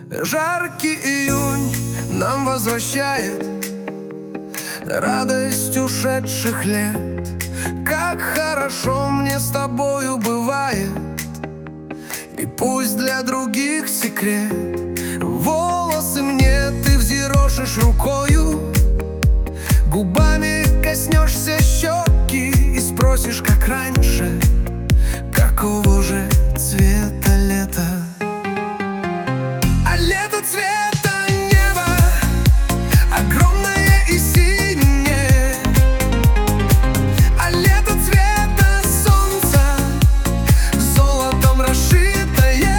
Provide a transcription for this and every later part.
Жаркий июнь нам возвращает радость ушедших лет. Как хорошо мне с тобою бывает, и пусть для других секрет. Волосы мне ты взъерошишь рукою, губами коснешься щеки и спросишь, как раньше, какого же цвета лето. А лето цвета неба огромное и синее, а лето цвета солнца золотом расшитое,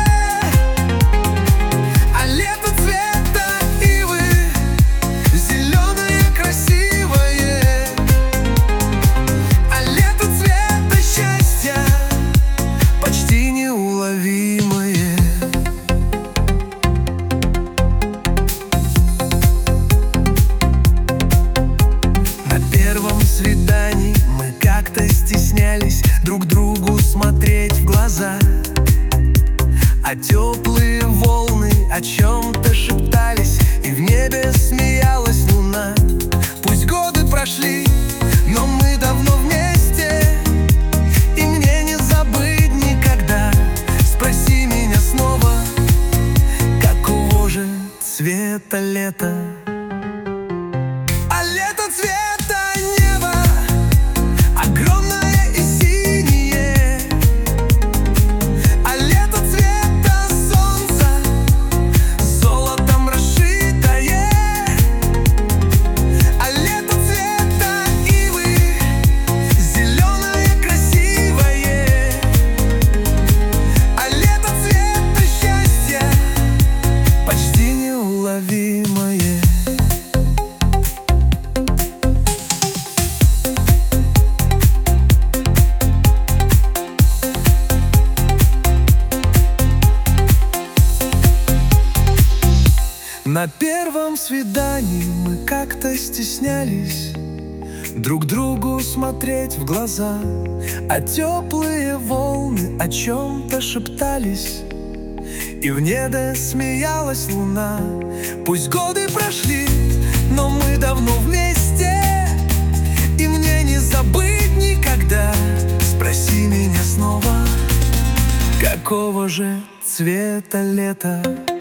а лето цвета ивы зеленое красивое, а лето цвета счастья почти неуловимое. На первом свидании мы как-то стеснялись друг другу смотреть в глаза, а теплые волны о чем-то шептались, и в небе смеялась луна. Пусть годы прошли, но мы давно вместе, и мне не забыть никогда. Спроси меня снова, какого же цвета лето. А лето цвета неба огромное и синее, а лето цвета солнца золотом расшитое, а лето цвета ивы зеленое красивое, а лето цвета счастья почти неуловимое. На первом свидании мы как-то стеснялись друг другу смотреть в глаза, а теплые волны о чем-то шептались, и в небе смеялась луна. Пусть годы прошли, но мы давно вместе, и мне не забыть никогда. Спроси меня снова, какого же цвета лето.